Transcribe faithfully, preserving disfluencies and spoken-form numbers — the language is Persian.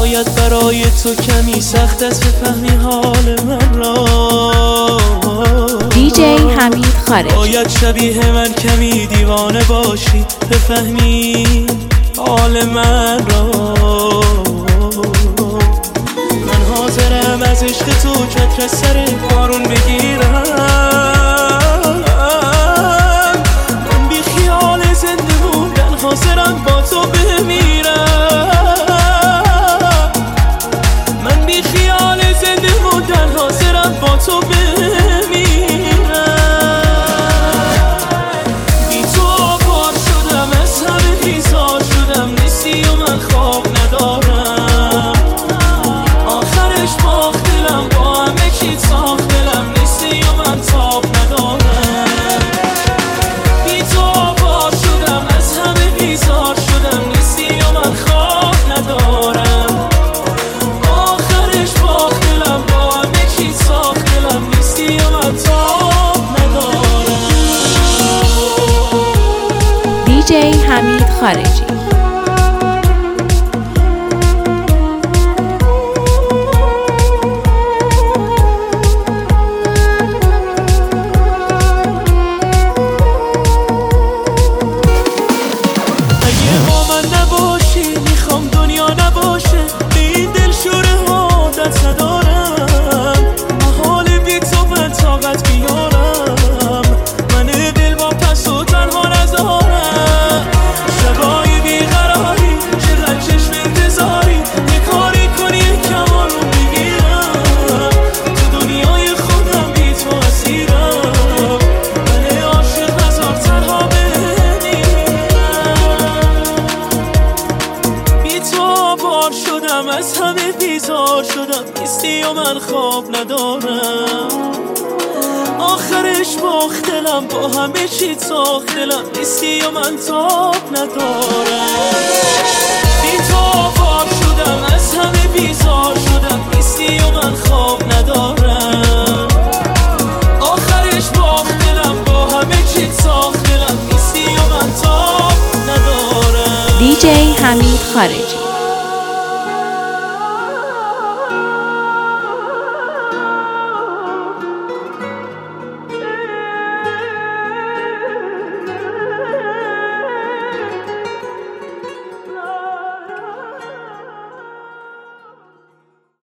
شاید برای تو کمی سخت است بفهمی حال من را. دی جی حمید خارجی. باید شبیه من کمی دیوانه باشی بفهمی حال من را. من حاضرم از عشق تو چتر سر بارون بگیرم. من بی خیال زنده موندن حاضرم با تو بمیرم. من بی خیال زنده موندن حاضرم با تو بمیرم. بی تو آوار شدم از همه بیزار شدم نیستی و من خواب ندارم. آخرش باخت دلم با همه چی ساخت دلم نیستی و من تاب ندارم. بی تو آوار شدم از همه بیزار شدم نیستی و من خواب ندارم. آخرش باخت دلم با همه چی ساخت دلم نیستی و من تاب ندارم. دی جی حمید خارجی. اگه با من نباشی میخوام دنیا نباشه. به این دلشوره عادت ندارم. محال بی تو من طاقت بیارم. من دل با پس و تنها نذارم. شبای بیقراری چقدر چشم انتظاری یه کاری کنی یه کمان رو بگیرم. تو دنیای خودم بی تو اسیرم. من عاشق نذار تنها بمیرم. بی تو آوار شدم از همه بیزار شدم نیستی و من خواب ندارم. آخرش باخت دلم با همه چی ساخت دلم نیستی و من تاب ندارم. بی تو آوار شدم از همه بیزار شدم نیستی و من خواب ندارم. آخرش باخت دلم با همه چی ساخت دلم نیستی و من تاب ندارم. دی جی حمید خارجی.